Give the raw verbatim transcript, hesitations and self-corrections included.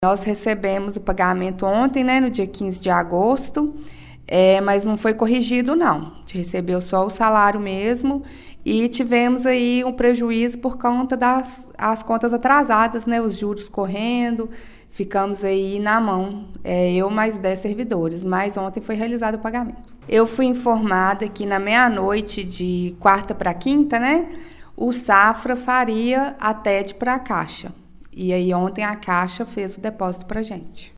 Nós recebemos o pagamento ontem, né, no dia quinze de agosto, é, mas não foi corrigido, não. A gente recebeu só o salário mesmo e tivemos aí um prejuízo por conta das as contas atrasadas, né, os juros correndo, ficamos aí na mão, é, eu mais dez servidores, mas ontem foi realizado o pagamento. Eu fui informada que na meia-noite de quarta para quinta, né, o Safra faria a T E D para a Caixa. E aí ontem a Caixa fez o depósito para a gente.